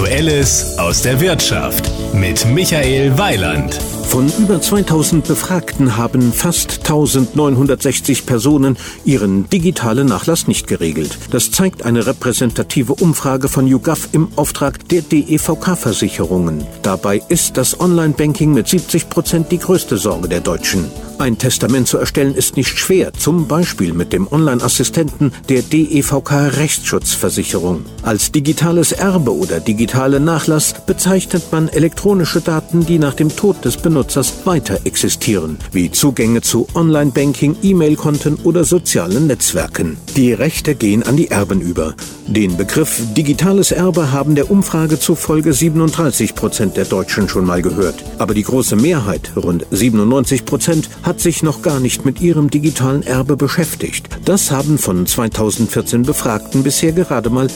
Aktuelles aus der Wirtschaft mit Michael Weiland. Von über 2000 Befragten haben fast 1960 Personen ihren digitalen Nachlass nicht geregelt. Das zeigt eine repräsentative Umfrage von YouGov im Auftrag der DEVK-Versicherungen. Dabei ist das Online-Banking mit 70% die größte Sorge der Deutschen. Ein Testament zu erstellen ist nicht schwer, zum Beispiel mit dem Online-Assistenten der DEVK-Rechtsschutzversicherung. Als digitales Erbe oder digitale Nachlass bezeichnet man elektronische Daten, die nach dem Tod des Benutzers weiter existieren, wie Zugänge zu Online-Banking, E-Mail-Konten oder sozialen Netzwerken. Die Rechte gehen an die Erben über. Den Begriff digitales Erbe haben der Umfrage zufolge 37% der Deutschen schon mal gehört. Aber die große Mehrheit, rund 97%, hat sich noch gar nicht mit ihrem digitalen Erbe beschäftigt. Das haben von 2014 Befragten bisher gerade mal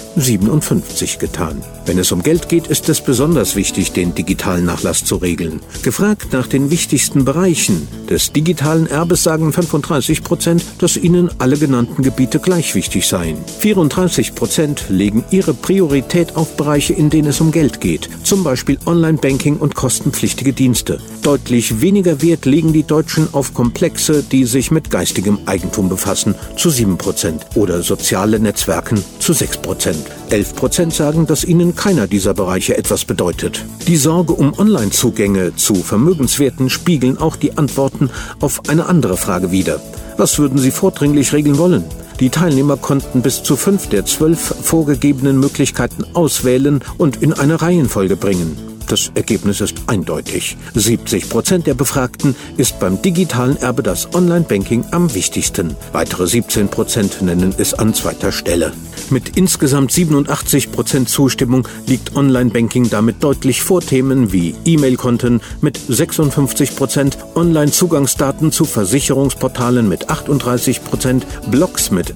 57 getan. Wenn es um Geld geht, ist es besonders wichtig, den digitalen Nachlass zu regeln. Gefragt nach den wichtigsten Bereichen des digitalen Erbes sagen 35%, dass ihnen alle genannten Gebiete gleich wichtig seien. 34% legen ihre Priorität auf Bereiche, in denen es um Geld geht, zum Beispiel Online-Banking und kostenpflichtige Dienste. Deutlich weniger Wert legen die Deutschen auf Komplexe, die sich mit geistigem Eigentum befassen, zu 7% oder soziale Netzwerken zu 6%. 11% sagen, dass ihnen keiner dieser Bereiche etwas bedeutet. Die Sorge um Online-Zugänge zu Vermögenswerten spiegeln auch die Antworten auf eine andere Frage wider. Was würden Sie vordringlich regeln wollen? Die Teilnehmer konnten bis zu 5 der 12 vorgegebenen Möglichkeiten auswählen und in eine Reihenfolge bringen. Das Ergebnis ist eindeutig. 70% der Befragten ist beim digitalen Erbe das Online-Banking am wichtigsten. Weitere 17% nennen es an zweiter Stelle. Mit insgesamt 87% Zustimmung liegt Online-Banking damit deutlich vor Themen wie E-Mail-Konten mit 56%, Online-Zugangsdaten zu Versicherungsportalen mit 38%, Blogs mit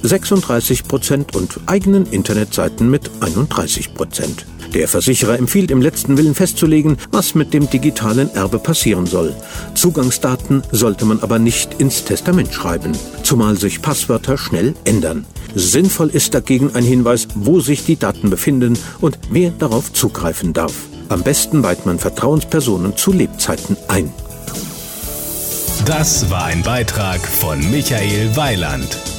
36% und eigenen Internetseiten mit 31%. Der Versicherer empfiehlt im letzten Willen festzulegen, was mit dem digitalen Erbe passieren soll. Zugangsdaten sollte man aber nicht ins Testament schreiben, zumal sich Passwörter schnell ändern. Sinnvoll ist dagegen ein Hinweis, wo sich die Daten befinden und wer darauf zugreifen darf. Am besten weiht man Vertrauenspersonen zu Lebzeiten ein. Das war ein Beitrag von Michael Weiland.